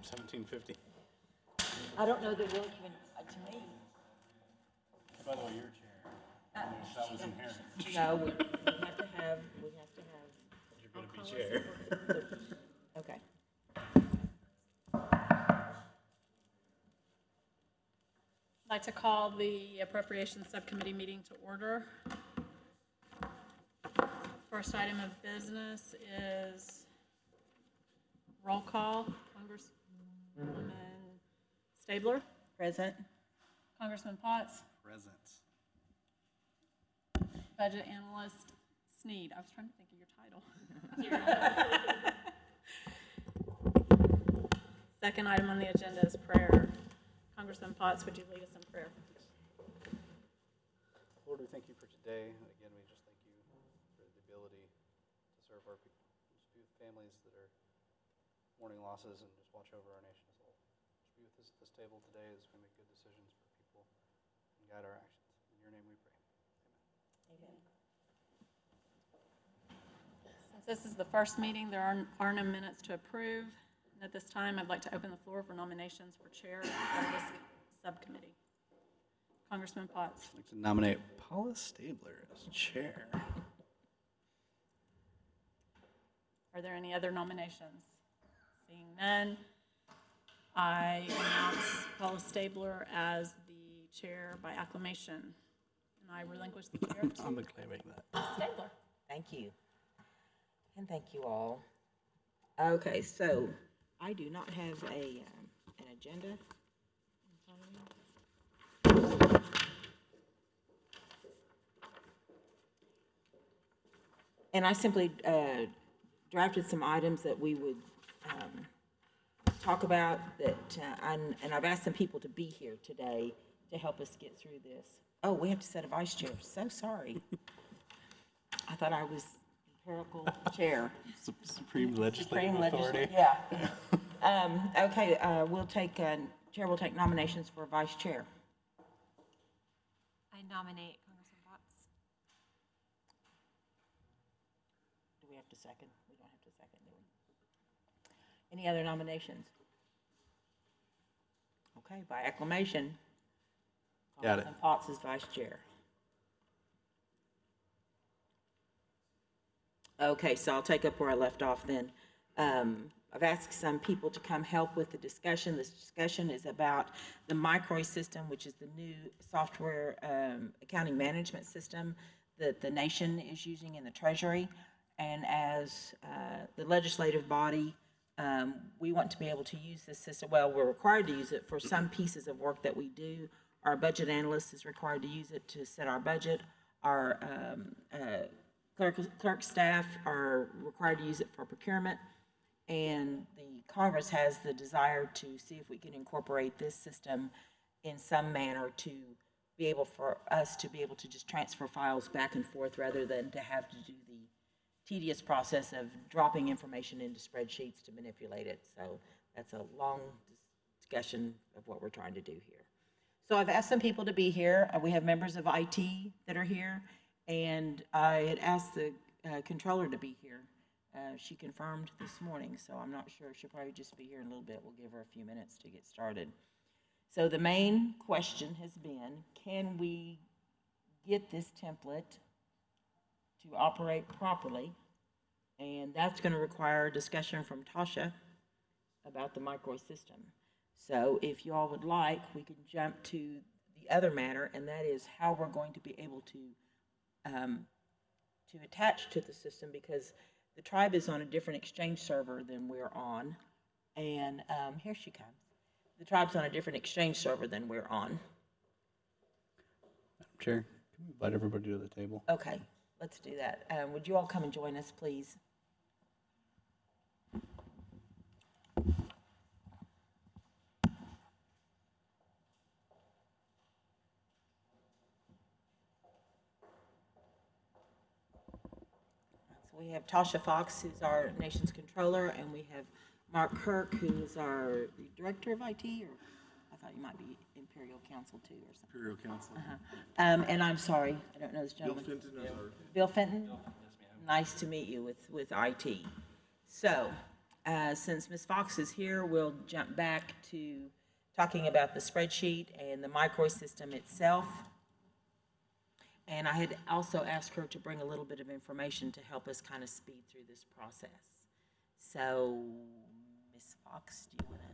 1750. I don't know that we'll even, to me, By the way, your chair. That was inherent. no, we have to have. You're going to be chair. Okay. I'd like to call the Appropriations Subcommittee meeting to order. First item of business is roll call. Congresswoman Stabler, Present. Congressman Potts, Present. Budget Analyst Sneed. I was trying to think of your title. Second item on the agenda is prayer. Congressman Potts, would you lead us in prayer? Lord, we thank you for today. Again, we just thank you for the ability to serve our people. Just be with families that are mourning losses and just watch over our nation as a whole. Just be with us at this table today as we make good decisions for people and guide our actions. In your name we pray. Amen. Since this is the first meeting, there are no minutes to approve. And at this time, I'd like to open the floor for nominations for chair of this subcommittee. Congressman Potts. I'd like to nominate Paula Stabler as chair. Are there any other nominations? Seeing none, I announce Paula Stabler as the chair by acclamation. And I relinquish the chair to I'm acclaiming that. Stabler. Thank you. And thank you all. Okay, so I do not have an agenda. And I simply drafted some items that we would talk about that, and I've asked some people to be here today to help us get through this. Oh, we have to set a vice chair. So sorry. I thought I was empirical chair. Supreme legislative authority. Yeah. Okay, chair will take nominations for vice chair. I nominate Congressman Potts. Do we have to second? We don't have to second, do we? Any other nominations? Okay, by acclamation. Got it. Congressman Potts is vice chair. Okay, so I'll take up where I left off then. I've asked some people to come help with the discussion. This discussion is about the Microy system, which is the new software accounting management system that the nation is using in the Treasury. And as the legislative body, we want to be able to use this system. Well, we're required to use it for some pieces of work that we do. Our budget analyst is required to use it to set our budget. Our clerk staff are required to use it for procurement. And the Congress has the desire to see if we can incorporate this system in some manner to be able for us to be able to just transfer files back and forth rather than to have to do the tedious process of dropping information into spreadsheets to manipulate it. So that's a long discussion of what we're trying to do here. So I've asked some people to be here. We have members of IT that are here, and I had asked the controller to be here. She confirmed this morning, so I'm not sure. She'll probably just be here in a little bit. We'll give her a few minutes to get started. So the main question has been, can we get this template to operate properly? And that's going to require a discussion from Tasha about the Microy system. So if you all would like, we can jump to the other matter, and that is how we're going to be able to attach to the system, because the tribe is on a different exchange server than we're on. And here she comes. The tribe's on a different exchange server than we're on. Madam Chair, can we invite everybody to the table? Okay, let's do that. Would you all come and join us, please? We have Tasha Fox, who's our nation's controller, and we have Mark Kirk, who is our director of IT, or I thought you might be Imperial Council too, or something. Imperial Council. And I'm sorry, I don't know this Bill gentleman. Fenton is our. Bill Fenton? Nice to meet you with IT. So, Since Ms. Fox is here, we'll jump back to talking about the spreadsheet and the micro system itself. And I had also asked her to bring a little bit of information to help us kind of speed through this process. So, Ms. Fox, do you want to?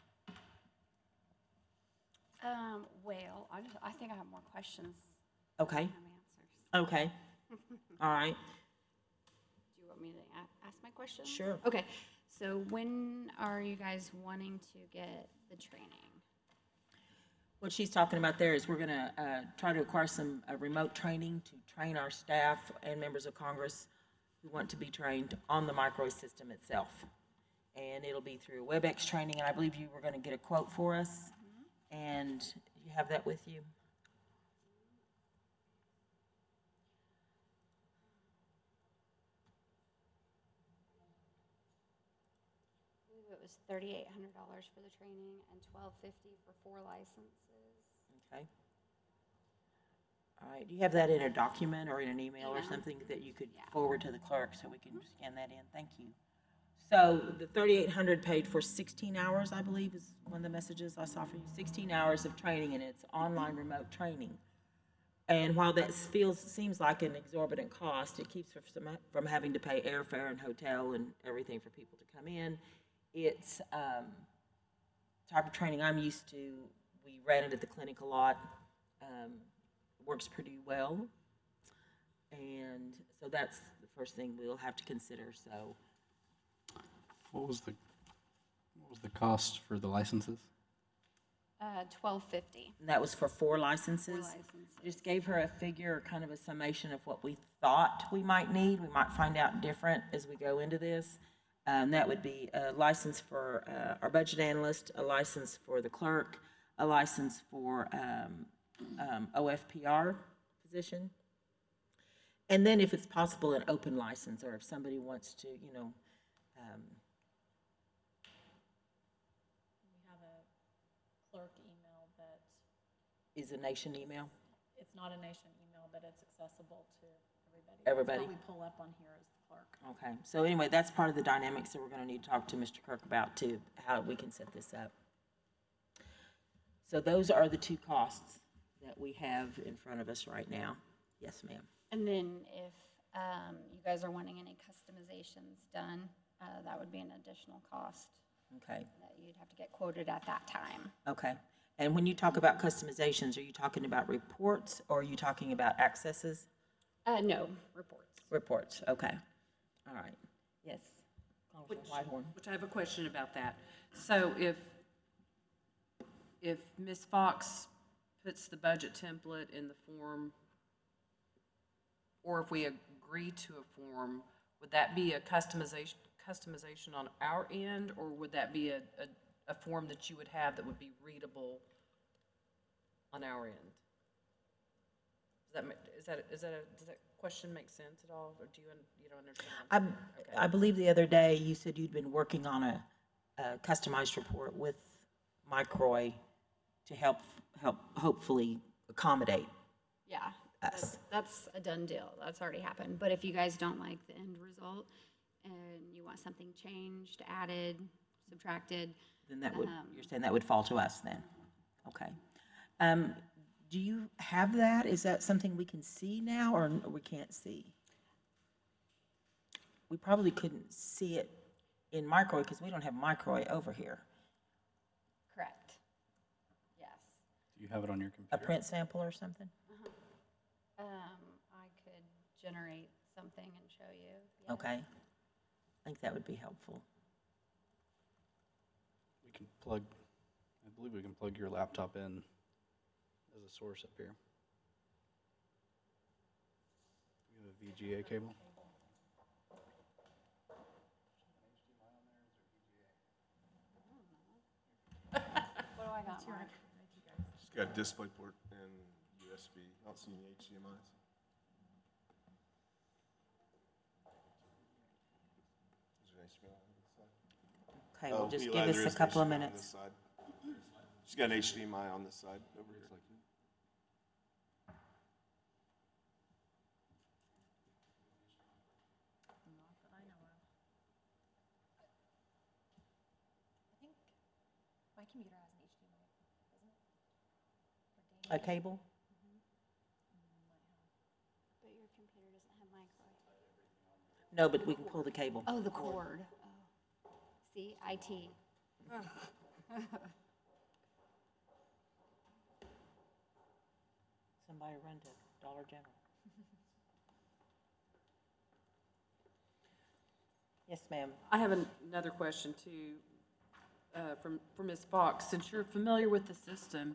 Well, I think I have more questions Okay, than I have answers. okay. All right, Do you want me to ask my questions? Sure. Okay, so when are you guys wanting to get the training? what she's talking about there is we're gonna try to acquire some remote training to train our staff and members of Congress who want to be trained on the micro system itself. And it'll be through WebEx training, and I believe you were gonna get a quote for us. And you have that with you? I believe it was $3,800 for the training and $1,250 for 4 licenses. Okay. All right, do you have that in a document or in an email or Email. something that you could Yeah. forward to the clerk so we can scan that in? Thank you. So the 3,800 paid for 16 hours, I believe, is one of the messages I saw for you. 16 hours of training, and it's online remote training. And while that seems like an exorbitant cost, it keeps us from having to pay airfare and hotel and everything for people to come in. It's type of training I'm used to. We ran it at the clinic a lot. Works pretty well. And so that's the first thing we'll have to consider, so. What was the cost for the licenses? $1,250. And that was for 4 licenses. licenses. Just gave her a figure, kind of a summation of what we thought we might need. We might find out different as we go into this. That would be a license for our budget analyst, a license for the clerk, a license for OFPR position. And then if it's possible, an open license, or if somebody wants to, We have a clerk email that, is a nation email. it's not a nation email, but it's accessible to everybody. Everybody. That's what we pull up on here as the clerk. Okay, so anyway, that's part of the dynamics that we're gonna need to talk to Mr. Kirk about too, how we can set this up. So those are the 2 costs that we have in front of us right now. Yes, ma'am. And then if you guys are wanting any customizations done, that would be an additional cost Okay, that you'd have to get quoted at that time. okay. And when you talk about customizations, are you talking about reports or are you talking about accesses? No, reports. Reports, okay. All right. Yes. Congressman Whitehorn. Which I have a question about that. So if Ms. Fox puts the budget template in the form, or if we agree to a form, would that be a customization on our end, or would that be a form that you would have that would be readable on our end? Does that question make sense at all, or you don't understand? I believe the other day you said you'd been working on a customized report with Mike Roy to help hopefully accommodate Yeah, us. that's a done deal. That's already happened. But if you guys don't like the end result and you want something changed, added, subtracted, Then that would, you're saying that would fall to us then? Okay. Do you have that? Is that something we can see now or we can't see? We probably couldn't see it in Microy because we don't have Microy over here. correct. Yes. Do you have it on your A computer? print sample or something? I could generate something and show you. yes. Okay. I think that would be helpful. We can plug, I believe we can plug your laptop in as a source up here. Do you have a VGA cable? What do I got, Mark? It's got display port and USB. I don't see any HDMIs. Is there an HDMI on this side? Okay, well, just Eli, give there us is a an couple of HDMI on minutes. this side. She's got an HDMI on this side over here. computer has an HDMI, doesn't it? Or A cable? But your computer doesn't have mic, right? No, but we can pull the cable. Oh, the cord. Oh. See, IT. Somebody run to Dollar General. Yes, ma'am. I have another question too, from Ms. Fox. Since you're familiar with the system,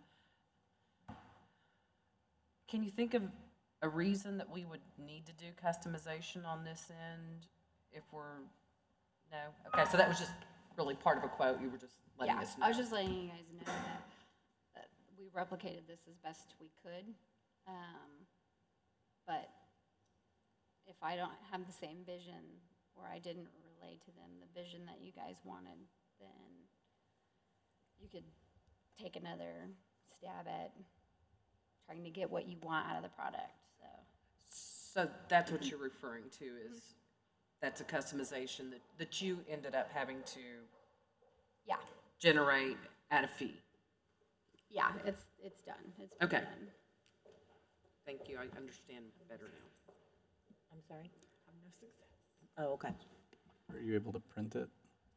can you think of a reason that we would need to do customization on this end if we're, no? Okay, so that was just really part of a quote. You were just letting Yeah, us know. I was just letting you guys know that we replicated this as best we could. But if I don't have the same vision, or I didn't relay to them the vision that you guys wanted, then you could take another stab at trying to get what you want out of the product, so. So that's what you're referring to is, that's a customization that you ended up having to Yeah, generate at a fee. yeah, it's done. It's been Okay. done. Thank you, I understand better now. I'm sorry? Oh, okay. Are you able to print it?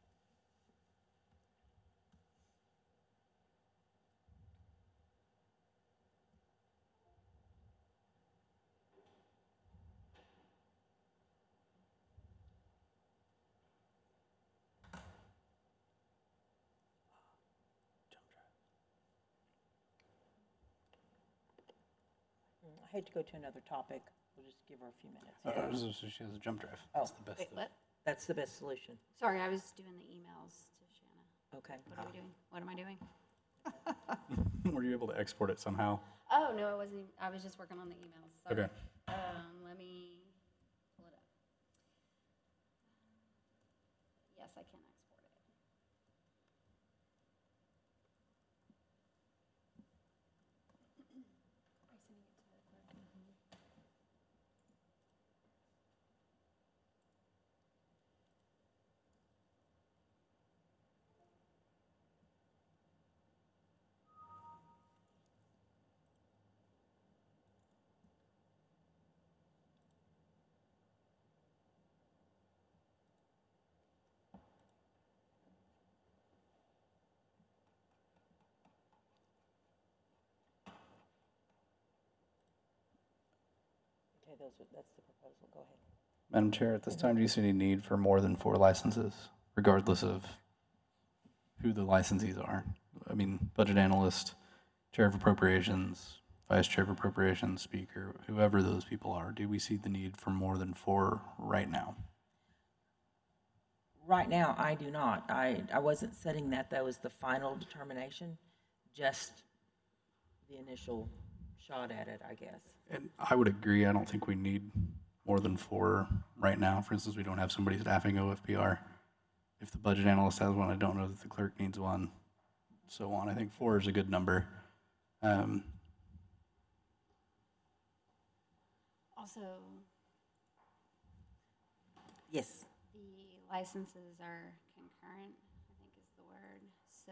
I hate to go to another topic. We'll just give her a few minutes. She has a jump drive. Oh. That's the best. Wait, what? That's the best solution. Sorry, I was doing the emails to Shanna. Okay. What are we doing? What am I doing? Were you able to export it somehow? Oh, no, it wasn't, I was just working on the emails, sorry. Okay. Let me pull it up. Yes, I can export it. Okay, that's the proposal. Go ahead. Madam Chair, at this time, do you see any need for more than 4 licenses, regardless of who the licensees are? I mean, budget analyst, chair of appropriations, vice chair of appropriations, speaker, whoever those people are, do we see the need for more than 4 right now? Right now, I do not. I wasn't setting that, as the final determination, just the initial shot at it, I guess. And I would agree, I don't think we need more than 4 right now. For instance, we don't have somebody staffing OFPR. If the budget analyst has one, I don't know that the clerk needs one, so on. I think 4 is a good number. Also, Yes. the licenses are concurrent, I think is the word, so,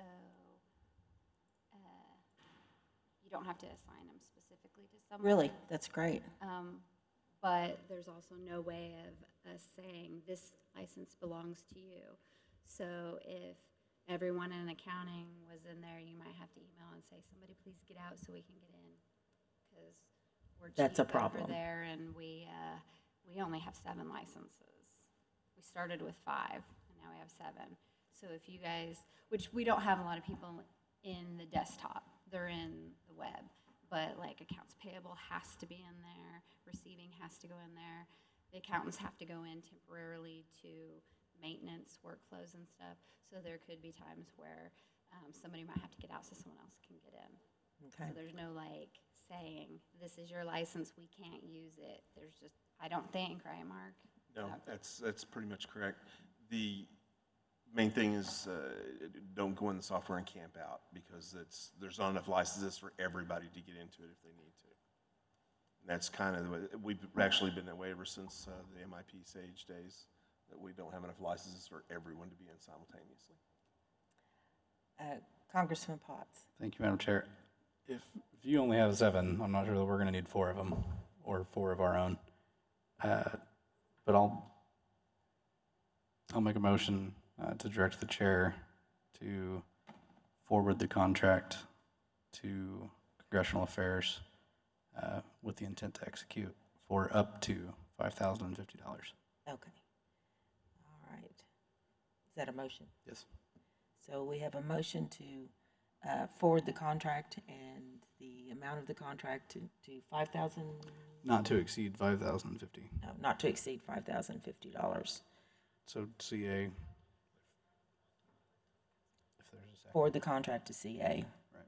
you don't have to assign them specifically to someone. Really? That's great. But there's also no way of us saying this license belongs to you. So if everyone in accounting was in there, you might have to email and say, somebody please get out so we can get in. Because we're That's a cheap over problem. there and we only have 7 licenses. We started with 5 and now we have 7. So if you guys, which we don't have a lot of people in the desktop, they're in the web. But like accounts payable has to be in there, receiving has to go in there. The accountants have to go in temporarily to maintenance workflows and stuff. So there could be times where somebody might have to get out so someone else can get in. Okay. So there's no like saying, this is your license, we can't use it. There's just, I don't think, right, Mark? No, that's pretty much correct. The main thing is don't go in the software and camp out because there's not enough licenses for everybody to get into it if they need to. And that's kind of the way, we've actually been that way ever since the MIP Sage days, that we don't have enough licenses for everyone to be in simultaneously. Congressman Potts. Thank you, Madam Chair. If you only have 7, I'm not sure that we're going to need 4 of them, or 4 of our own. But I'll make a motion to direct the chair to forward the contract to Congressional Affairs with the intent to execute for up to $5,050. Okay. All right. Is that a motion? Yes. So we have a motion to forward the contract and the amount of the contract to 5,000, Not to exceed $5,050. no, not to exceed $5,050. So CA, if there's a second. Forward the contract to CA.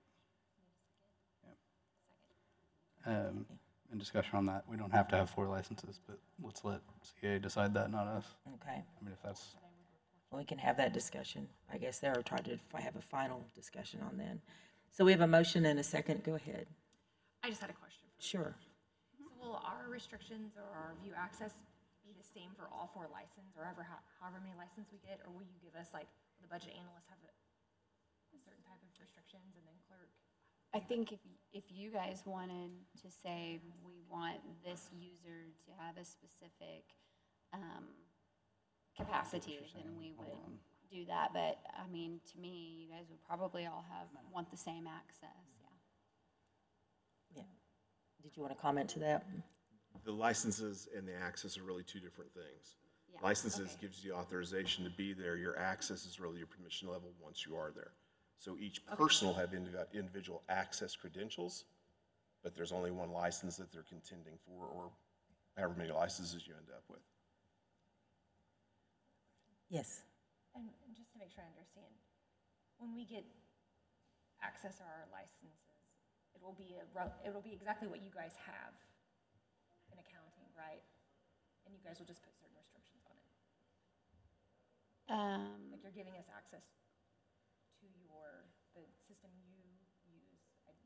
In discussion on that, we don't have to have 4 licenses, but let's let CA decide that, not us. Okay. I mean, if that's, We can have that discussion. I guess they're trying to have a final discussion on then. So we have a motion and a second. Go ahead. I just had a question. Sure. So will our restrictions or our view access be the same for all 4 licenses, or however many licenses we get, or will you give us, like, the budget analysts have a certain type of restrictions, and then clerk? I think if you guys wanted to say, we want this user to have a specific capacity, then we would do that. But, I mean, to me, you guys would probably all want the same access, yeah. Yeah. Did you want to comment to that? The licenses and the access are really 2 different things. Yeah, Licenses okay. gives you authorization to be there. Your access is really your permission level once you are there. So each person will have individual access credentials, but there's only one license that they're contending for, or however many licenses you end up with. Yes. And just to make sure I understand, when we get access to our licenses, it will be exactly what you guys have in accounting, right? And you guys will just put certain restrictions on it. Like you're giving us access to the system you use.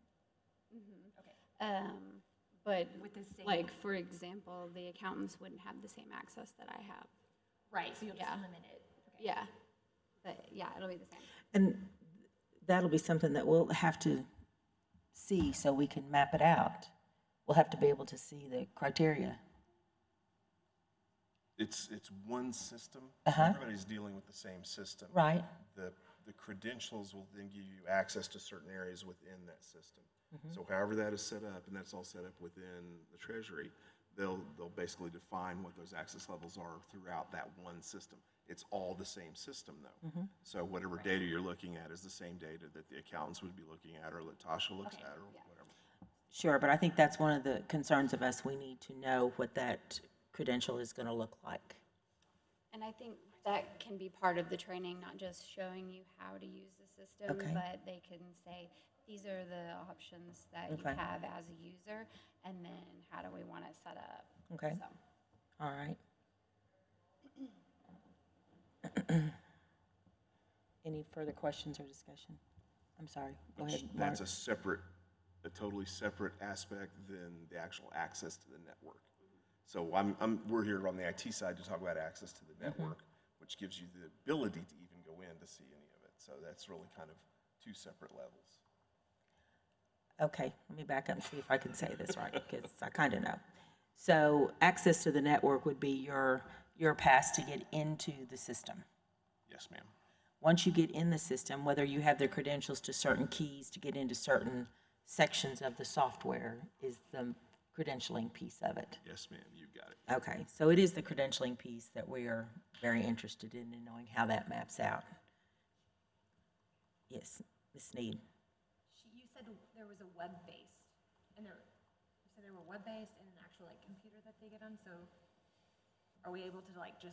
Okay. But, With the same- like, for example, the accountants wouldn't have the same access that I have. Right, so you'll just Yeah. limit it. Okay. Yeah, but, yeah, it'll be the same. And that'll be something that we'll have to see so we can map it out. We'll have to be able to see the criteria. It's one system. Uh-huh. Everybody's dealing with the same system. Right. The credentials will then give you access to certain areas within that system. Mm-hmm. So however that is set up, and that's all set up within the Treasury, they'll basically define what those access levels are throughout that one system. It's all the same system, though. Mm-hmm. So whatever data you're looking at is the same data that the accountants would be looking at, or that Tasha looks Okay, at, or yeah. whatever. Sure, but I think that's one of the concerns of us. We need to know what that credential is going to look like. And I think that can be part of the training, not just showing you how to use the system, Okay. but they can say, these are the options that you Okay. have as a user, and then how do we want it set up? Okay. So, All right. Any further questions or discussion? I'm sorry. Go ahead, Mark. That's a totally separate aspect than the actual access to the network. So we're here on the IT side to talk about access to the network, which gives you the ability to even go in to see any of it. So that's really kind of 2 separate levels. Okay, let me back up and see if I can say this right, because I kind of know. So access to the network would be your pass to get into the system. Yes, ma'am. Once you get in the system, whether you have the credentials to certain keys to get into certain sections of the software is the credentialing piece of it. Yes, ma'am, you got it. Okay, so it is the credentialing piece that we are very interested in knowing how that maps out. Yes, Ms. Sneed. You said there was a web-based, and you said they were web-based and an actual, like, computer that they get on, so are we able to, like, just,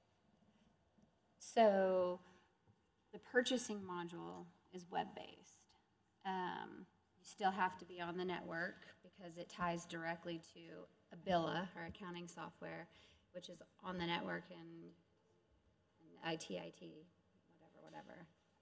so the purchasing module is web-based. You still have to be on the network because it ties directly to Abilla, our accounting software, which is on the network and IT, whatever.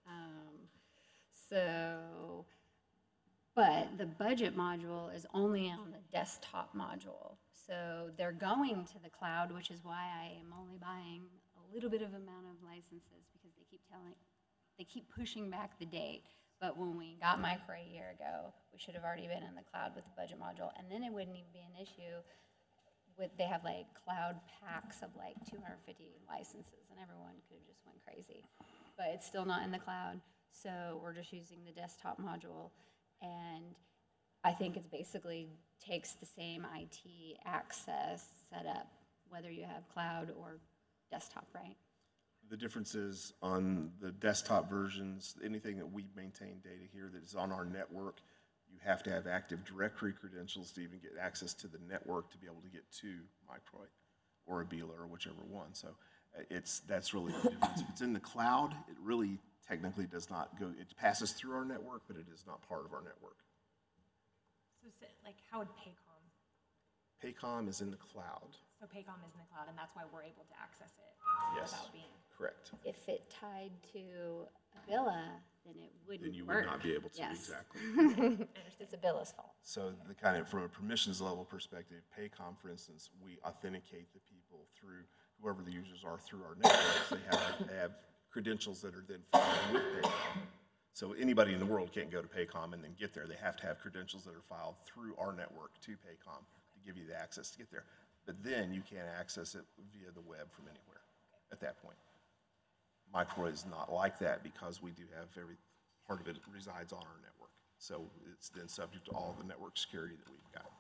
But the budget module is only on the desktop module. So they're going to the cloud, which is why I am only buying a little bit of amount of licenses because they keep pushing back the date. But when we got Micro a year ago, we should have already been in the cloud with the budget module, and then it wouldn't even be an issue with, they have like cloud packs of like 250 licenses, and everyone could have just went crazy. But it's still not in the cloud, so we're just using the desktop module, and I think it's basically takes the same IT access setup, whether you have cloud or desktop, right? The difference is on the desktop versions, anything that we maintain data here that is on our network, you have to have Active Directory credentials to even get access to the network to be able to get to Microy or Abila or whichever one. So that's really the difference. If it's in the cloud, it really technically does not go, it passes through our network, but it is not part of our network. So like, how would Paycom? Paycom is in the cloud. So Paycom is in the cloud, and that's why we're able to access it Yes. without being. Correct. If it tied to Abila, then it wouldn't Then you work. would not be able to, Yes. exactly. It's Abila's fault. So the kind of, from a permissions level perspective, Paycom, for instance, we authenticate the people through, whoever the users are through our networks. They have credentials that are then filed with Paycom. So anybody in the world can't go to Paycom and then get there. They have to have credentials that are filed through our network to Paycom to give you the access to get there. But then you can't access it via the web from anywhere at that point. Microy is not like that because we do have every part of it resides on our network. So it's then subject to all the network security that we've got.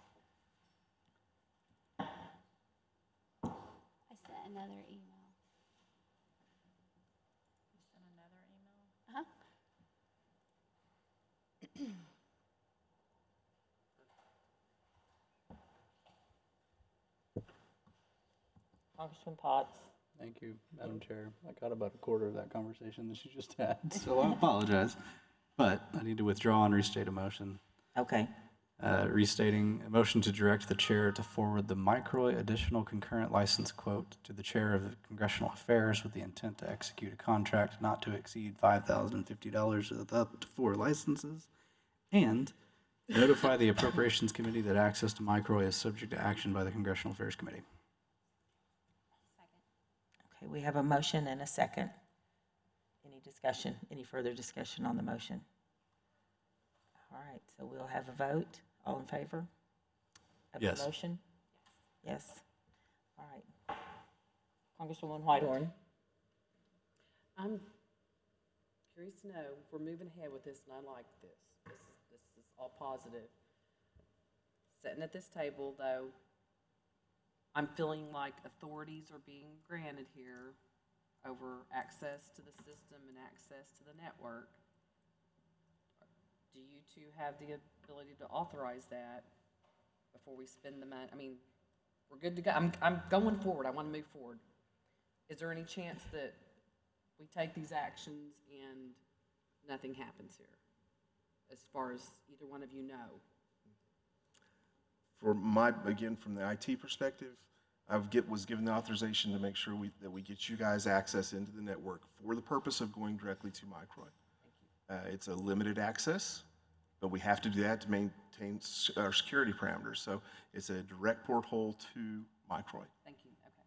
I sent another email. You sent another email? Uh-huh. Congressman Potts. Thank you, Madam Chair. I got about a quarter of that conversation that you just had, so I apologize. But I need to withdraw and restate a motion. Okay, Restating a motion to direct the chair to forward the Microy additional concurrent license quote to the chair of Congressional Affairs with the intent to execute a contract not to exceed $5,050 with up to 4 licenses, and notify the Appropriations Committee that access to Microy is subject to action by the Congressional Affairs Committee. okay, we have a motion and a second. Any discussion, any further discussion on the motion? All right, so we'll have a vote. All in favor of the Yes. motion? Yes. All right. Congresswoman Whitehorn. I'm curious to know, we're moving ahead with this, and I like this. This is all positive. Sitting at this table, though, I'm feeling like authorities are being granted here over access to the system and access to the network. Do you two have the ability to authorize that before we spend the money? I mean, we're good to go. I'm going forward. I want to move forward. Is there any chance that we take these actions and nothing happens here? As far as either one of you know. Again, from the IT perspective, was given the authorization to make sure that we get you guys access into the network for the purpose of going directly to Microy. It's a limited access, but we have to do that to maintain our security parameters. So it's a direct porthole to Microy. Thank you, okay.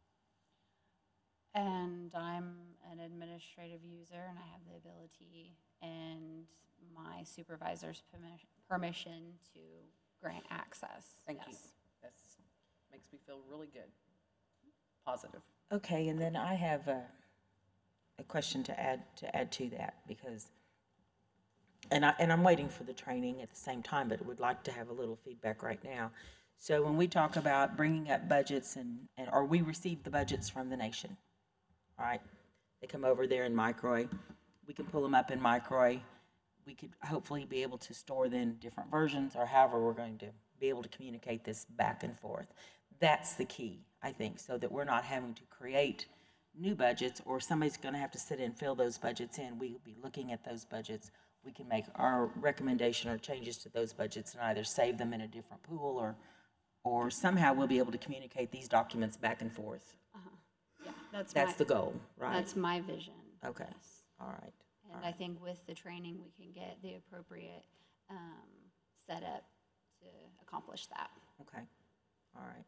And I'm an administrative user, and I have the ability and my supervisor's permission to grant access. Thank you. Yes. That makes me feel really good. Positive. Okay, and then I have a question to add to that, because, and I'm waiting for the training at the same time, but would like to have a little feedback right now. So when we talk about bringing up budgets or we receive the budgets from the nation, all right? They come over there in Microy. We can pull them up in Microy. We could hopefully be able to store them different versions, or however we're going to be able to communicate this back and forth. That's the key, I think, so that we're not having to create new budgets, or somebody's going to have to sit and fill those budgets in. We'll be looking at those budgets. We can make our recommendation or changes to those budgets and either save them in a different pool, or somehow we'll be able to communicate these documents back and forth. Yeah, That's the goal, right? That's my vision. Okay. Yes. All right. And I think with the training, we can get the appropriate setup to accomplish that. Okay. All right.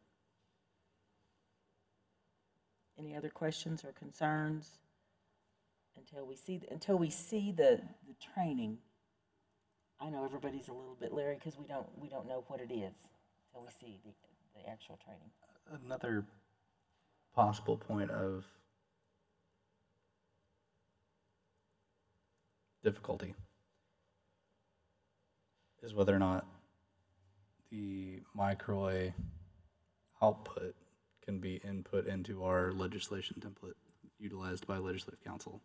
Any other questions or concerns? Until we see the training, I know everybody's a little bit leery because we don't know what it is till we see the actual training. Another possible point of difficulty is whether or not the microwave output can be input into our legislation template utilized by Legislative Council.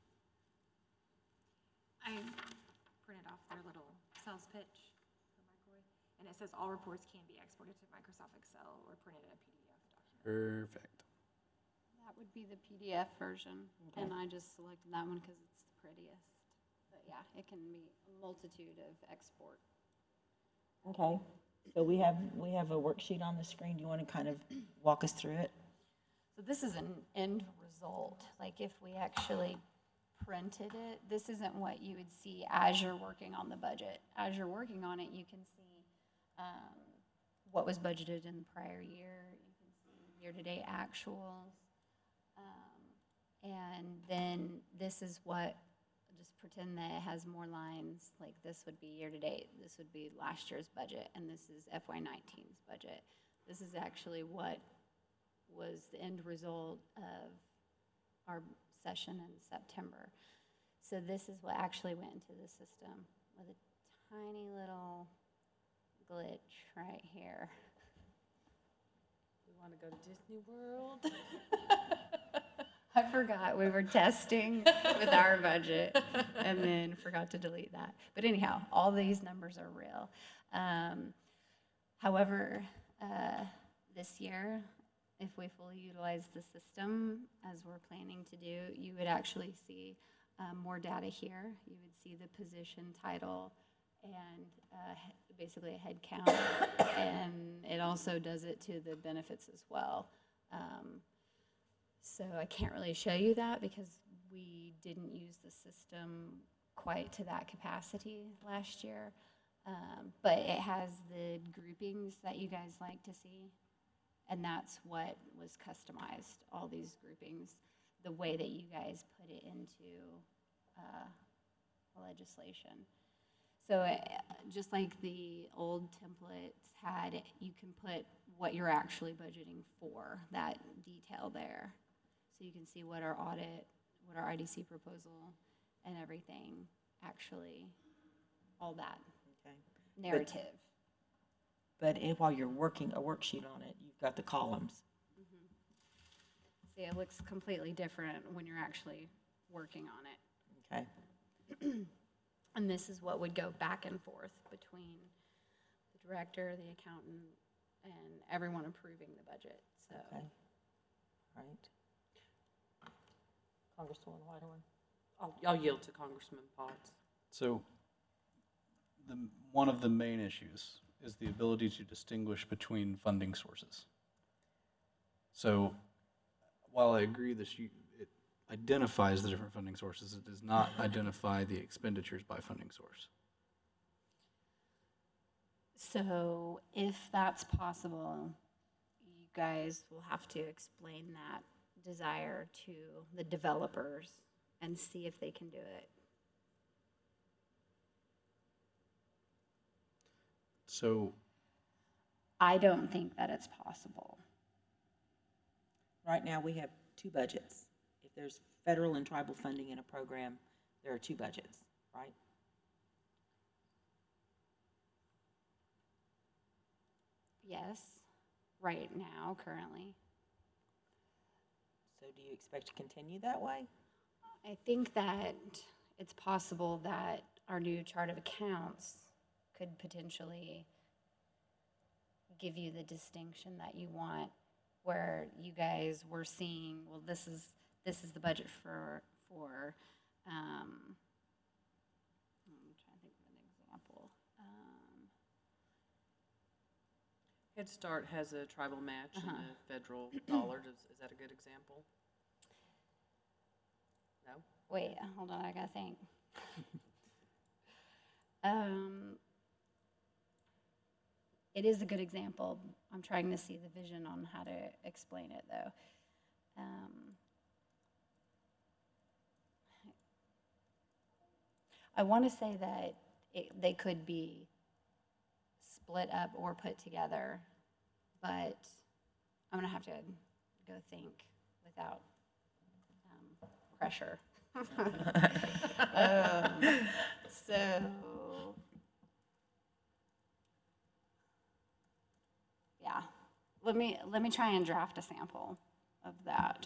I printed off their little sales pitch for microwave, and it says all reports can be exported to Microsoft Excel or printed in a PDF document. Perfect. That would be the PDF version, and I just selected that one because it's the prettiest. But yeah, it can be a multitude of export. Okay, so we have a worksheet on the screen. Do you want to kind of walk us through it? So this is an end result. Like if we actually printed it, this isn't what you would see as you're working on the budget. As you're working on it, you can see what was budgeted in the prior year. You can see year-to-date actuals. And then this is what, just pretend that it has more lines, like this would be year-to-date, this would be last year's budget, and this is FY19's budget. This is actually what was the end result of our session in September. So this is what actually went into the system with a tiny little glitch right here. We want to go to Disney World? I forgot we were testing with our budget and then forgot to delete that. But anyhow, all these numbers are real. However, this year, if we fully utilize the system as we're planning to do, you would actually see more data here. You would see the position title and basically a head count. And it also does it to the benefits as well. So I can't really show you that because we didn't use the system quite to that capacity last year. But it has the groupings that you guys like to see. And that's what was customized, all these groupings, the way that you guys put it into legislation. So just like the old templates had, you can put what you're actually budgeting for, that detail there. So you can see what our audit, what our IDC proposal and everything, actually, all that Okay. narrative. But while you're working a worksheet on it, you've got the columns. See, it looks completely different when you're actually working on it. Okay. And this is what would go back and forth between the director, the accountant, and everyone approving the budget, so. Okay. Right. Congresswoman Whitehorn. I'll yield to Congressman Potts. So, one of the main issues is the ability to distinguish between funding sources. So, while I agree that it identifies the different funding sources, it does not identify the expenditures by funding source. So if that's possible, you guys will have to explain that desire to the developers and see if they can do it. So, I don't think that it's possible. Right now, we have two budgets. If there's federal and tribal funding in a program, there are two budgets, right? Yes, right now, currently. So do you expect to continue that way? I think that it's possible that our new chart of accounts could potentially give you the distinction that you want, where you guys were seeing, well, this is the budget for I'm trying to think of an example. Head Start has a tribal match and a federal dollar. Is that a good example? No? Wait, hold on, I gotta think. It is a good example. I'm trying to see the vision on how to explain it, though. I want to say that they could be split up or put together, but I'm gonna have to go think without pressure. So, yeah, let me try and draft a sample of that.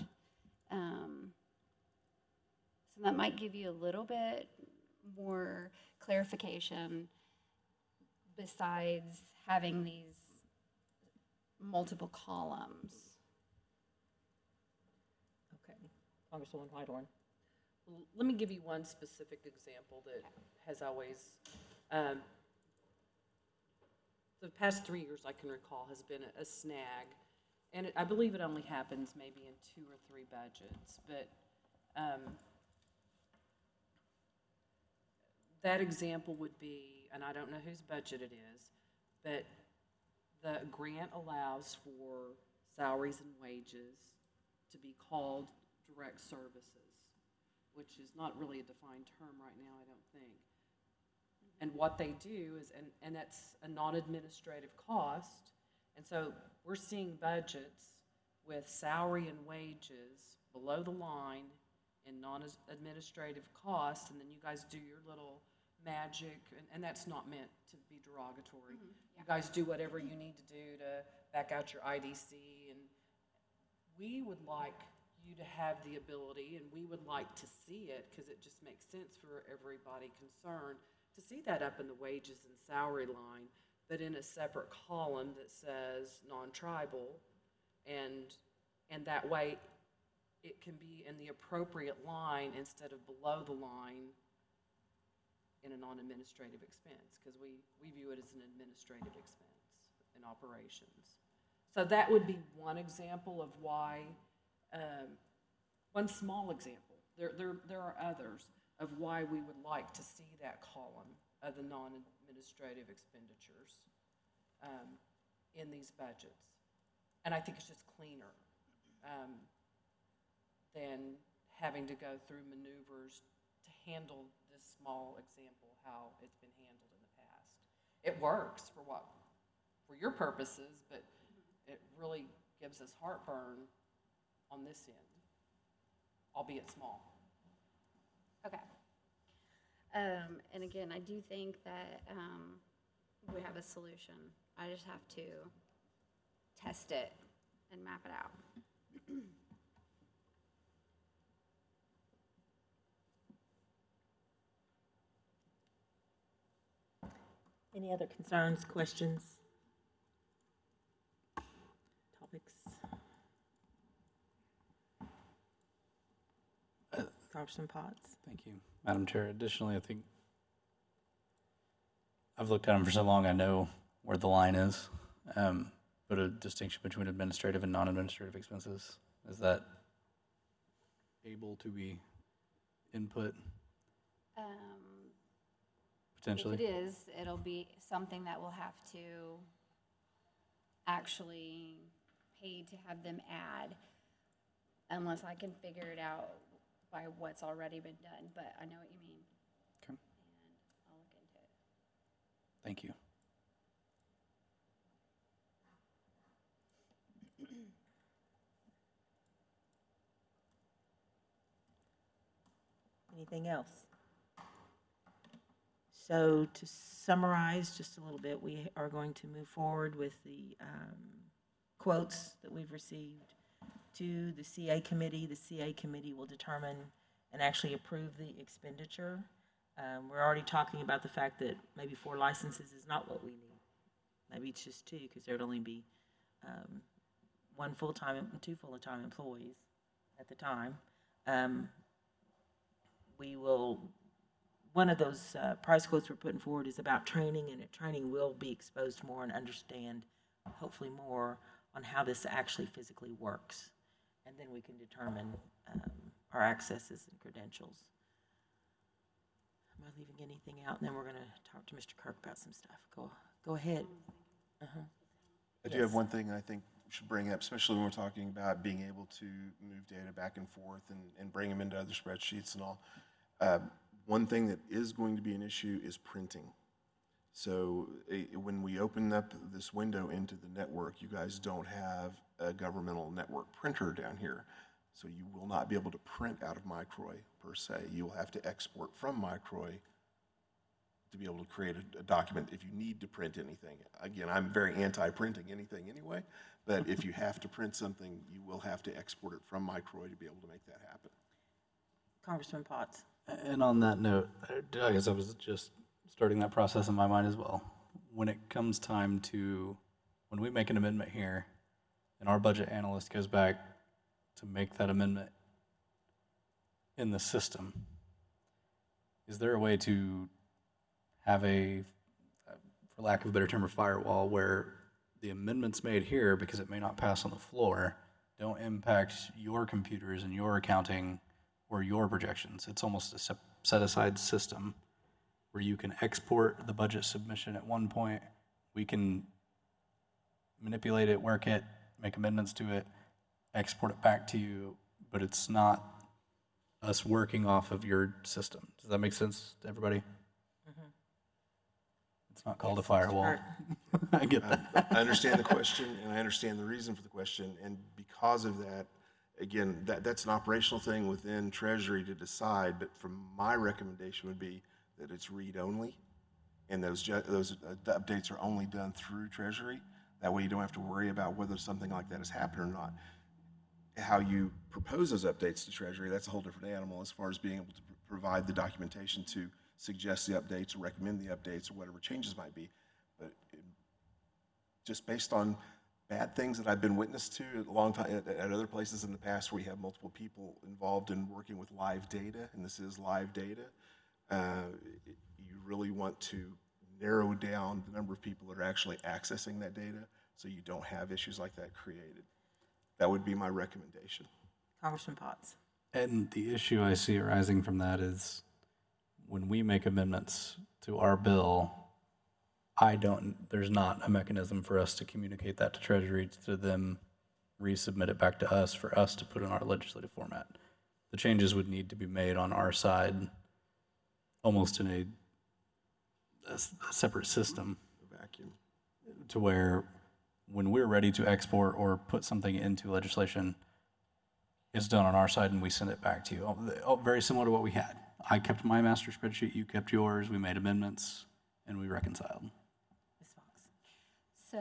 So that might give you a little bit more clarification besides having these multiple columns. Okay. Congresswoman Whitehorn. Let me give you one specific example that has always, the past 3 years I can recall has been a snag. And I believe it only happens maybe in 2 or 3 budgets, but that example would be, and I don't know whose budget it is, but the grant allows for salaries and wages to be called direct services, which is not really a defined term right now, I don't think. And what they do is, and that's a non-administrative cost, and so we're seeing budgets with salary and wages below the line in non-administrative costs, and then you guys do your little magic, and that's not meant to be derogatory. You guys do whatever you need to do to back out your IDC, and we would like you to have the ability, and we would like to see it, because it just makes sense for everybody concerned, to see that up in the wages and salary line, but in a separate column that says non-tribal, and that way it can be in the appropriate line instead of below the line in a non-administrative expense, because we view it as an administrative expense in operations. So that would be one example of why, one small example. There are others of why we would like to see that column of the non-administrative expenditures in these budgets. And I think it's just cleaner than having to go through maneuvers to handle this small example, how it's been handled in the past. It works for your purposes, but it really gives us heartburn on this end, albeit small. Okay. And again, I do think that we have a solution. I just have to test it and map it out. Any other concerns, questions, topics? Congressman Potts? Thank you, Madam Chair. Additionally, I think I've looked at them for so long, I know where the line is. But a distinction between administrative and non-administrative expenses, is that able to be input potentially? If it is, it'll be something that we'll have to actually pay to have them add, unless I can figure it out by what's already been done, but I know what you mean. Okay, And I'll look into it. thank you. Anything else? So to summarize just a little bit, we are going to move forward with the quotes that we've received to the CA committee. The CA committee will determine and actually approve the expenditure. We're already talking about the fact that maybe 4 licenses is not what we need. Maybe it's just 2, because there'd only be 1 full-time and 2 full-time employees at the time. We will, one of those price quotes we're putting forward is about training, and training will be exposed more and understand, hopefully more, on how this actually physically works. And then we can determine our accesses and credentials. Am I leaving anything out? And then we're going to talk to Mr. Kirk about some stuff. Go ahead. I do have one thing I think we should bring up, especially when we're talking about being able to move data back and forth and bring them into other spreadsheets and all. One thing that is going to be an issue is printing. So when we open up this window into the network, you guys don't have a governmental network printer down here. So you will not be able to print out of Microy per se. You'll have to export from Microy to be able to create a document if you need to print anything. Again, I'm very anti-printing anything anyway, but if you have to print something, you will have to export it from Microy to be able to make that happen. Congressman Potts. And on that note, I guess I was just starting that process in my mind as well. When it comes time to, when we make an amendment here, and our budget analyst goes back to make that amendment in the system, is there a way to have a, for lack of a better term, a firewall where the amendments made here, because it may not pass on the floor, don't impact your computers and your accounting or your projections? It's almost a set-aside system where you can export the budget submission at one point, we can manipulate it, work it, make amendments to it, export it back to you, but it's not us working off of your system. Does that make sense to everybody? It's not called a firewall. I get that. I understand the question, and I understand the reason for the question, and because of that, again, that's an operational thing within Treasury to decide, but from my recommendation would be that it's read-only, and those updates are only done through Treasury. That way you don't have to worry about whether something like that has happened or not. How you propose those updates to Treasury, that's a whole different animal as far as being able to provide the documentation to suggest the updates or recommend the updates or whatever changes might be. But just based on bad things that I've been witness to a long time at other places in the past where you have multiple people involved in working with live data, and this is live data, you really want to narrow down the number of people that are actually accessing that data so you don't have issues like that created. That would be my recommendation. Congressman Potts. And the issue I see arising from that is when we make amendments to our bill, there's not a mechanism for us to communicate that to Treasury to them resubmit it back to us for us to put in our legislative format. The changes would need to be made on our side, almost in a separate system, Vacuum. to where when we're ready to export or put something into legislation, it's done on our side and we send it back to you. Very similar to what we had. I kept my master spreadsheet, you kept yours, we made amendments, and we reconciled. Ms. Fox. So,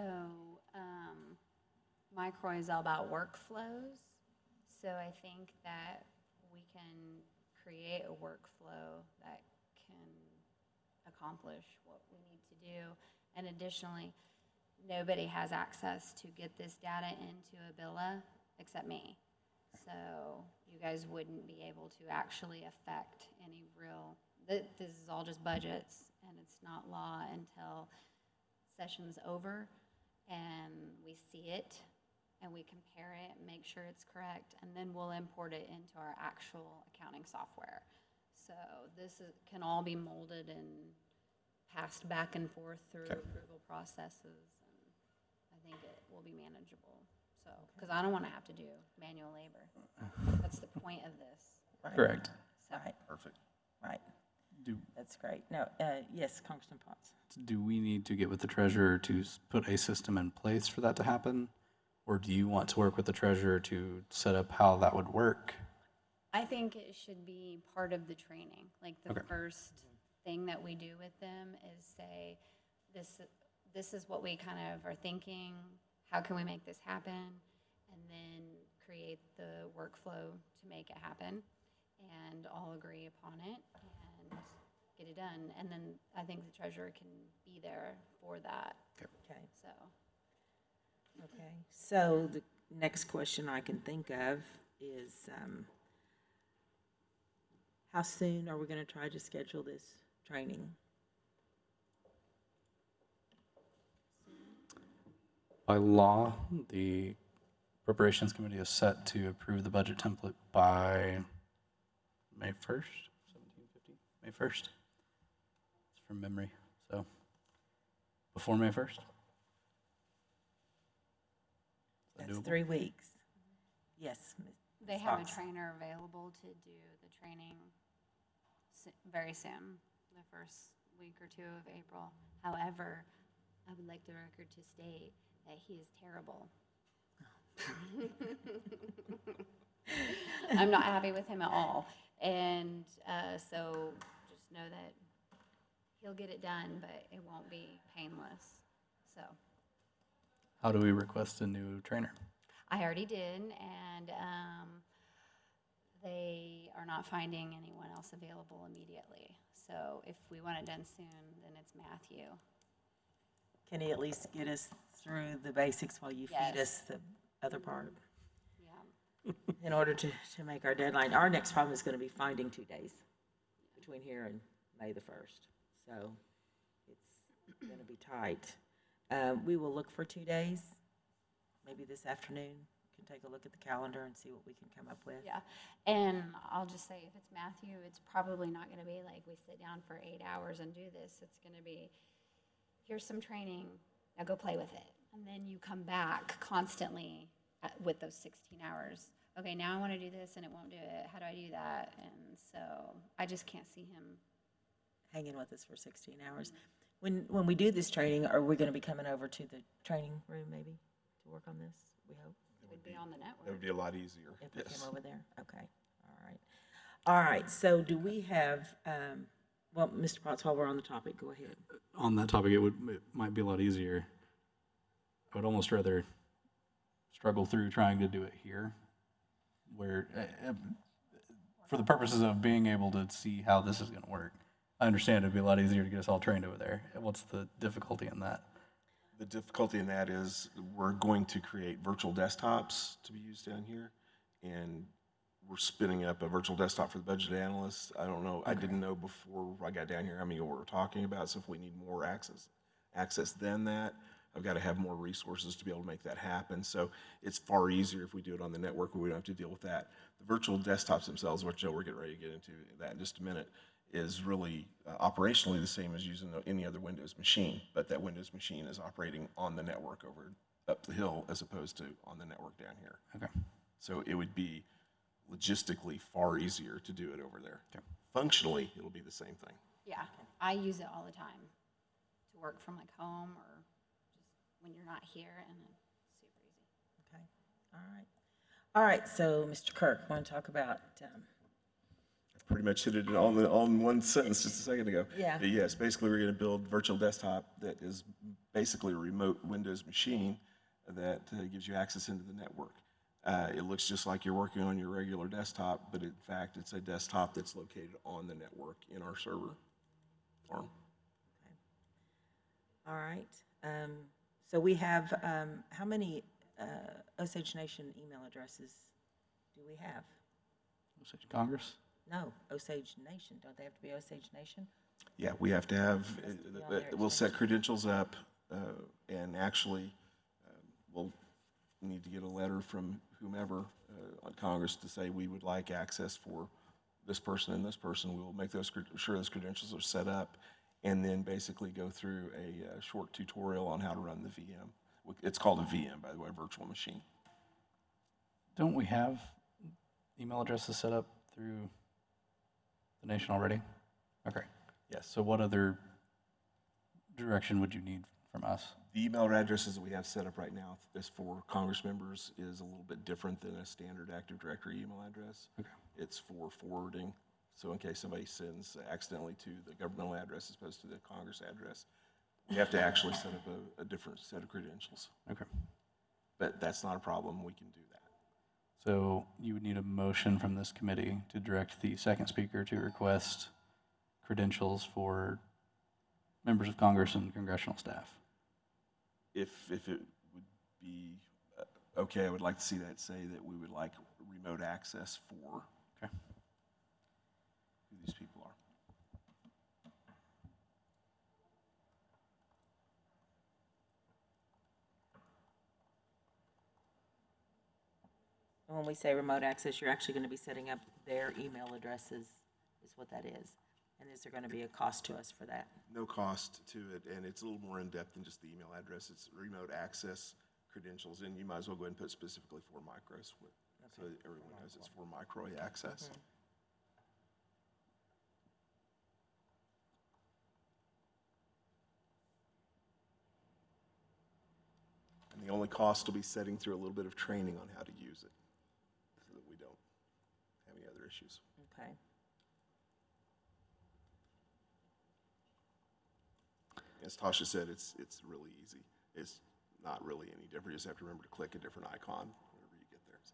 Microy is all about workflows. So I think that we can create a workflow that can accomplish what we need to do. And additionally, nobody has access to get this data into Abilla except me. So you guys wouldn't be able to actually affect any real, this is all just budgets, and it's not law until session's over, and we see it, and we compare it, make sure it's correct, and then we'll import it into our actual accounting software. So can all be molded and passed back and forth through approval processes, and I think it will be manageable. So, because I don't want to have to do manual labor. That's the point of this. Right. Correct. So, Right, Perfect. right. Do, That's great. No, yes, Congressman Potts. do we need to get with the treasurer to put a system in place for that to happen? Or do you want to work with the treasurer to set up how that would work? I think it should be part of the training. Like the Okay. first thing that we do with them is say, this is what we kind of are thinking. How can we make this happen? And then create the workflow to make it happen and all agree upon it and get it done. And then I think the treasurer can be there for that. Okay. So, Okay. So the next question I can think of is, how soon are we going to try to schedule this training? By law, the Appropriations Committee is set to approve the budget template by May 1st, 1750, May 1st. It's from memory, so before May 1st? Is that That's doable? 3 weeks. Yes. Ms. they have a Fox. trainer available to do the training very soon, the first week or two of April. However, I would like the record to state that he is terrible. I'm not happy with him at all. And so just know that he'll get it done, but it won't be painless. So How do we request a new trainer? I already did, and they are not finding anyone else available immediately. So if we want it done soon, then it's Matthew. Can he at least get us through the basics while you feed us Yes. the other part? Yeah. In order to make our deadline, our next problem is going to be finding 2 days between here and May the 1st. So it's going to be tight. We will look for 2 days, maybe this afternoon. Can take a look at the calendar and see what we can come up with. Yeah, and I'll just say, if it's Matthew, it's probably not gonna be like we sit down for 8 hours and do this. It's gonna be, here's some training, now go play with it. And then you come back constantly with those 16 hours. Okay, now I wanna do this and it won't do it. How do I do that? And so I just can't see him. Hanging with us for 16 hours. When we do this training, are we going to be coming over to the training room maybe to work on this? We hope. It would be on the That would network. be a lot easier. If we Yes. came over there, okay, all right. All right, so do we have, well, Mr. Potts, while we're on the topic, go ahead. On that topic, it might be a lot easier. I would almost rather struggle through trying to do it here, where, for the purposes of being able to see how this is going to work. I understand it'd be a lot easier to get us all trained over there. What's the difficulty in that? The difficulty in that is we're going to create virtual desktops to be used down here, and we're spinning up a virtual desktop for the budget analysts. I don't know, I didn't know before I got down here how many we're talking about, so if we need more access than that, I've got to have more resources to be able to make that happen. So it's far easier if we do it on the network where we don't have to deal with that. The virtual desktops themselves, which we're getting ready to get into that in just a minute, is really operationally the same as using any other Windows machine, but that Windows machine is operating on the network over up the hill as opposed to on the network down here. Okay. So it would be logistically far easier to do it over there. Okay. Functionally, it'll be the same thing. Yeah, I use it all the time to work from like home or just when you're not here, and it's super easy. Okay, all right. All right, so Mr. Kirk, want to talk about, Pretty much hit it all in one sentence just a second ago. Yeah. But yes, basically we're going to build virtual desktop that is basically a remote Windows machine that gives you access into the network. It looks just like you're working on your regular desktop, but in fact it's a desktop that's located on the network in our server farm. all right. So we have, how many Osage Nation email addresses do we have? Osage Congress? No, Osage Nation, don't they have to be Osage Nation? Yeah, we have to have, Has to be on there, we'll it's set credentials up, and actually, we'll need to get a letter from whomever on Congress to say we would like access for this person and this person. We will make sure those credentials are set up, and then basically go through a short tutorial on how to run the VM. It's called a VM, by the way, virtual machine. Don't we have email addresses set up through the nation already? Okay. Yes. So what other direction would you need from us? The email addresses that we have set up right now is for Congress members is a little bit different than a standard Active Directory email address. Okay. It's for forwarding, so in case somebody sends accidentally to the governmental address as opposed to the Congress address, we have to actually set up a different set of credentials. Okay. But that's not a problem, we can do that. So you would need a motion from this committee to direct the second speaker to request credentials for members of Congress and congressional staff. If it would be okay, I would like to see that say that we would like remote access for Okay. who these people are. And when we say remote access, you're actually going to be setting up their email addresses, is what that is. And is there going to be a cost to us for that? No cost to it, and it's a little more in-depth than just the email address. It's remote access credentials, and you might as well go ahead and put specifically for micros, so that everyone knows it's for micro access. And the only cost will be setting through a little bit of training on how to use it, so that we don't have any other issues. Okay. As Tasha said, it's really easy. It's not really any different. You just have to remember to click a different icon whenever you get there, so.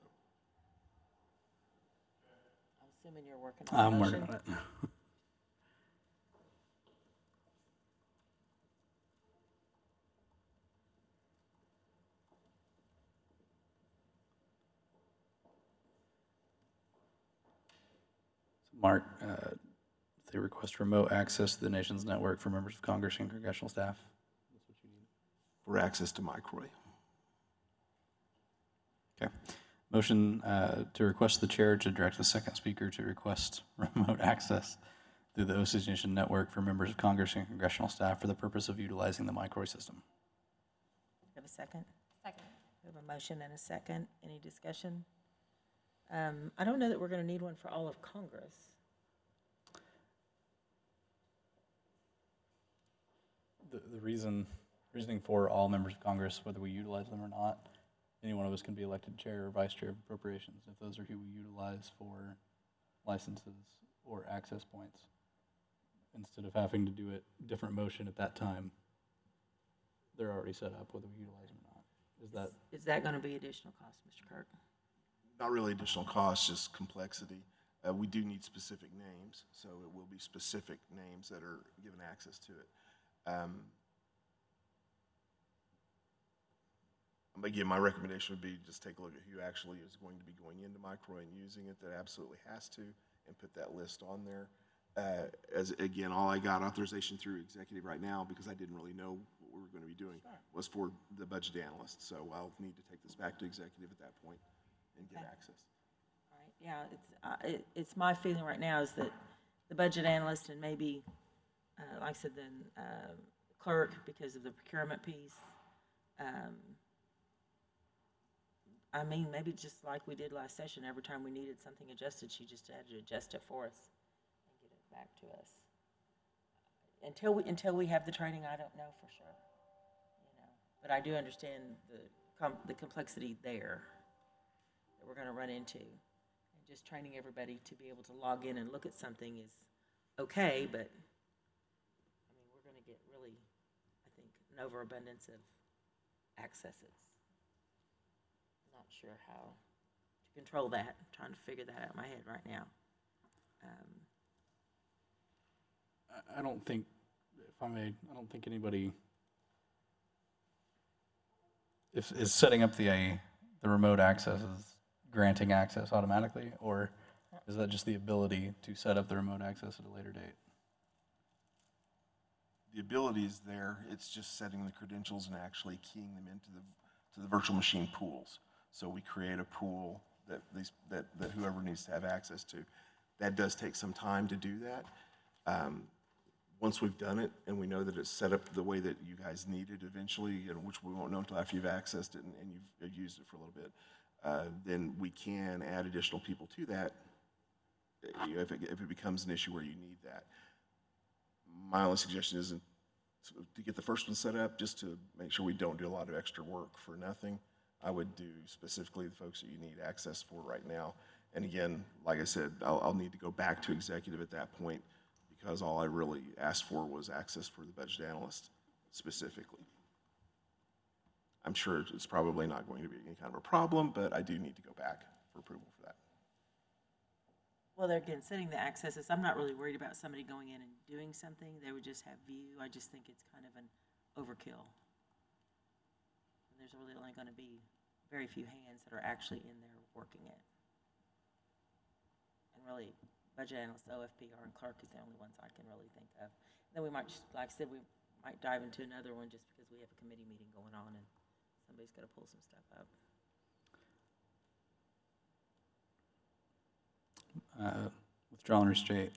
I'm assuming you're working on a I'm motion. working on it. Mark, they request remote access to the nation's network for members of Congress and congressional staff. For access to Microy. Okay. Motion to request the chair to direct the second speaker to request remote access through the Osage Nation network for members of Congress and congressional staff for the purpose of utilizing the Microy system. Have a second? Second. We have a motion and a second. Any discussion? I don't know that we're going to need one for all of Congress. The reasoning for all members of Congress, whether we utilize them or not, any one of us can be elected chair or vice chair of appropriations if those are who we utilize for licenses or access points. Instead of having to do it different motion at that time, they're already set up whether we utilize them or not. Is that going to be additional cost, Mr. Kirk? Not really additional cost, just complexity. We do need specific names, so it will be specific names that are given access to it. Again, my recommendation would be just take a look at who actually is going to be going into Microy and using it, that absolutely has to, and put that list on there. Again, all I got authorization through executive right now, because I didn't really know what we were going to be doing, was for the budget analyst. So I'll need to take this back to executive at that point and get Okay. access. All right, yeah, it's my feeling right now is that the budget analyst and maybe, like I said, then clerk because of the procurement piece. I mean, maybe just like we did last session, every time we needed something adjusted, she just had to adjust it for us and get it back to us. Until we have the training, I don't know for sure, you know. But I do understand the complexity there that we're going to run into. And just training everybody to be able to log in and look at something is okay, but I mean, we're going to get really, I think, an overabundance of accesses. Not sure how to control that. I'm trying to figure that out in my head right now. I don't think, if I may, I don't think anybody is setting up the remote access is granting access automatically, or is that just the ability to set up the remote access at a later date? The ability is there. It's just setting the credentials and actually keying them into the virtual machine pools. So we create a pool that whoever needs to have access to. That does take some time to do that. Once we've done it and we know that it's set up the way that you guys need it eventually, and which we won't know until after you've accessed it and you've used it for a little bit, then we can add additional people to that if it becomes an issue where you need that. My only suggestion is to get the first one set up, just to make sure we don't do a lot of extra work for nothing. I would do specifically the folks that you need access for right now. And again, like I said, I'll need to go back to executive at that point, because all I really asked for was access for the budget analyst specifically. I'm sure it's probably not going to be any kind of a problem, but I do need to go back for approval for that. Well, they're again setting the accesses. I'm not really worried about somebody going in and doing something. They would just have view. I just think it's kind of an overkill. And there's really only going to be very few hands that are actually in there working it. And really, budget analyst, OFPR, and clerk is the only ones I can really think of. Then we might, just, like I said, we might dive into another one just because we have a committee meeting going on and somebody's got to pull some stuff up. Withdraw and restate.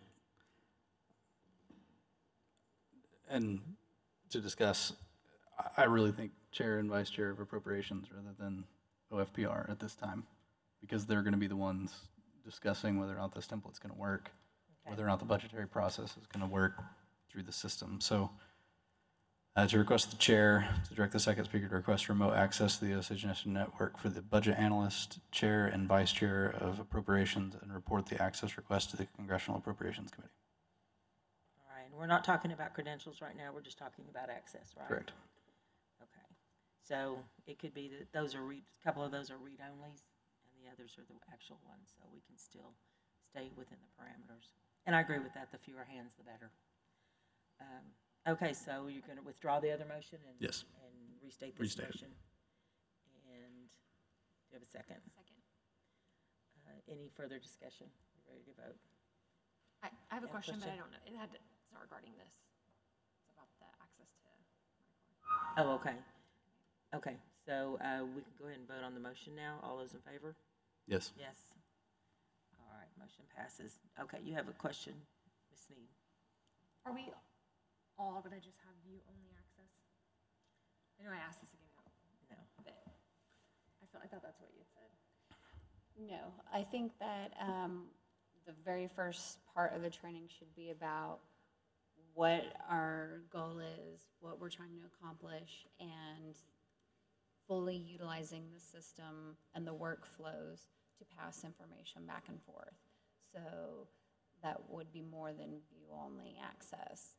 And to discuss, I really think chair and vice chair of appropriations rather than OFPR at this time, because they're going to be the ones discussing whether or not this template's going to work, whether or not the budgetary process is going to work through the system. So To request the chair to direct the second speaker to request remote access to the Osage Nation Network for the budget analyst, chair, and vice chair of appropriations, and report the access request to the Congressional Appropriations Committee. All right, and we're not talking about credentials right now, we're just talking about access, right? Correct. Okay, so it could be that those are read, a couple of those are read-onlys, and the others are the actual ones, so we can still stay within the parameters. And I agree with that, the fewer hands, the better. Okay, so you're gonna withdraw the other motion and? Yes. And restate this Restate it. motion? And do you have a second? Second. Any further discussion? You ready to vote? I have a Yeah, question, but I question. don't know. It's not regarding this. It's about the access to. Oh, okay. Okay, so we can go ahead and vote on the motion now. All those in favor? Yes. Yes. All right, motion passes. Okay, you have a question, Ms. Sneed? Are we all gonna just have view-only access? I know I asked this again, No. but I thought that's what you had said. No, I think that the very first part of the training should be about what our goal is, what we're trying to accomplish, and fully utilizing the system and the workflows to pass information back and forth. So that would be more than view-only access.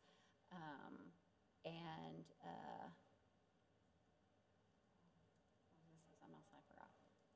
And I was gonna say something else and I forgot.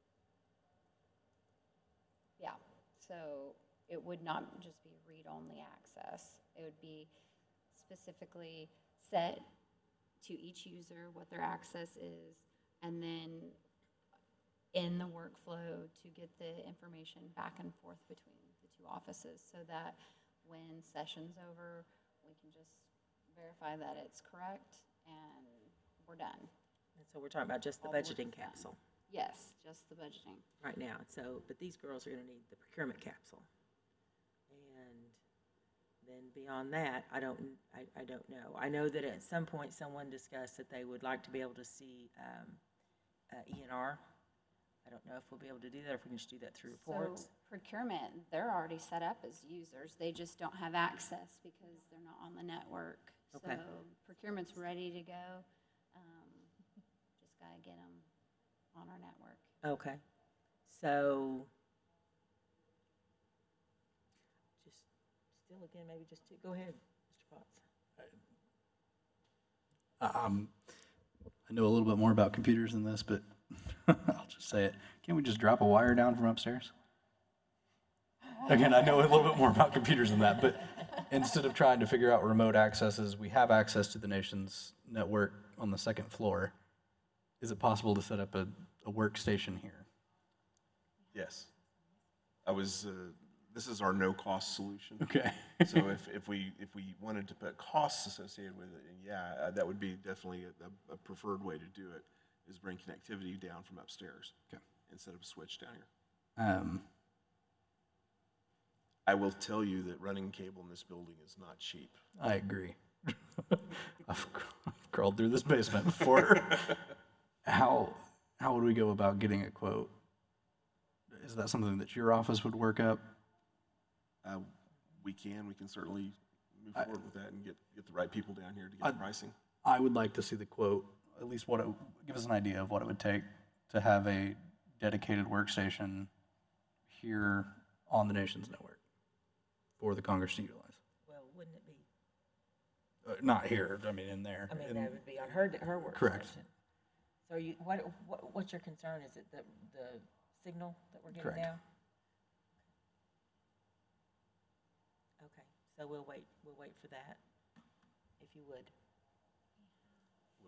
Yeah, so it would not just be read-only access. It would be specifically set to each user what their access is, and then in the workflow to get the information back and forth between the two offices, so that when session's over, we can just verify that it's correct and we're done. And so we're talking about just the All the work budgeting is done. capsule Yes, just the budgeting. right now. So, but these girls are gonna need the procurement capsule. And then beyond that, I don't know. I know that at some point, someone discussed that they would like to be able to see ENR. I don't know if we'll be able to do that, or if we can just do that through reports. So procurement, they're already set up as users. They just don't have access because they're not on the network. Okay. So procurement's ready to go. Just gotta get them on our network. Okay, so just, still again, maybe just go ahead, Mr. Potts. I know a little bit more about computers than this, but I'll just say it. Can't we just drop a wire down from upstairs? Again, I know a little bit more about computers than that, but instead of trying to figure out remote accesses, we have access to the nation's network on the second floor. Is it possible to set up a workstation here? Yes. This is our no-cost solution. Okay. So if we wanted to put costs associated with it, and yeah, that would be definitely a preferred way to do it, is bring connectivity down from upstairs. Okay. Instead of a switch down here. I will tell you that running cable in this building is not cheap. I agree. I've crawled through this basement before. How would we go about getting a quote? Is that something that your office would work up? We can certainly move forward with that and get the right people down here to get pricing. I would like to see the quote, at least give us an idea of what it would take to have a dedicated workstation here on the nation's network for the Congress to utilize. Well, wouldn't it be, Not here, I mean in there. I mean, in- that would be on her workstation. Correct. So what's your concern? Is it the signal that we're getting Correct. now? Okay, so we'll wait for that, if you would. Will.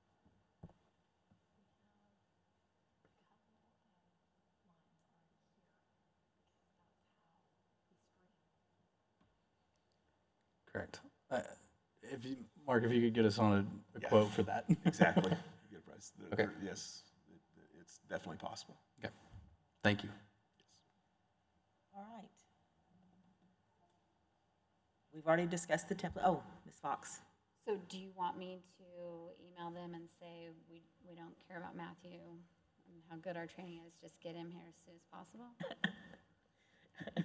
Correct. Mark, if you could get us on a Yeah. quote for that. Exactly. Get a price. Okay. Yes, it's definitely possible. Okay, thank you. All right. We've already discussed the template. Oh, Ms. Fox. So do you want me to email them and say, we don't care about Matthew and how good our training is, just get him here as soon as possible?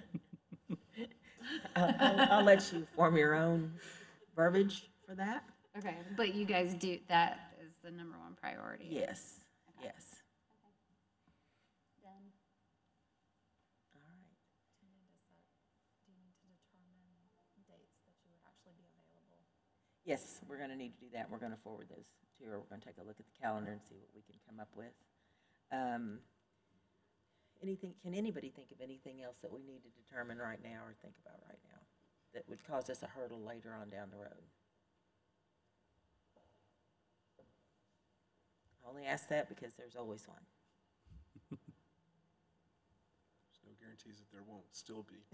I'll let you form your own verbiage for that. Okay, but you guys do, that is the number one priority? Yes, Okay. yes. Done. All right. Do you need to determine dates that you would actually be available? Yes, we're gonna need to do that. We're gonna forward those to her. We're gonna take a look at the calendar and see what we can come up with. Anything, can anybody think of anything else that we need to determine right now or think about right now that would cause us a hurdle later on down the road? I only ask that because there's always one. There's no guarantees that there won't still be.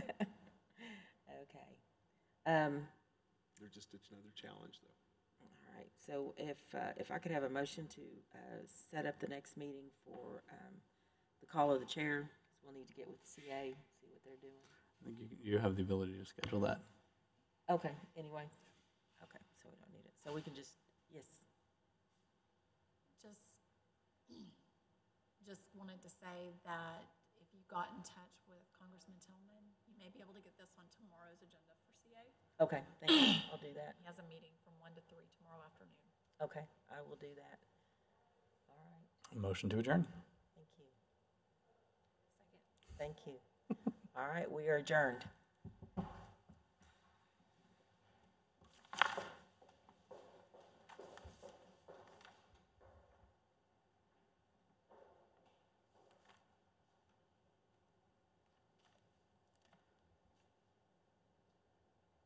Okay. They're just another challenge, though. All right, so if I could have a motion to set up the next meeting for the call of the chair, 'cause we'll need to get with the CA, see what they're doing. I think you have the ability to schedule that. Okay, anyway, okay, so we don't need it. So we can just, yes, Just wanted to say that if you got in touch with Congressman Tillman, you may be able to get this on tomorrow's agenda for CA. okay, thank you, I'll do that. He has a meeting from 1 to 3 tomorrow afternoon. Okay, I will do that. All right, Motion to adjourn. thank you. Thank you. All right, we are adjourned.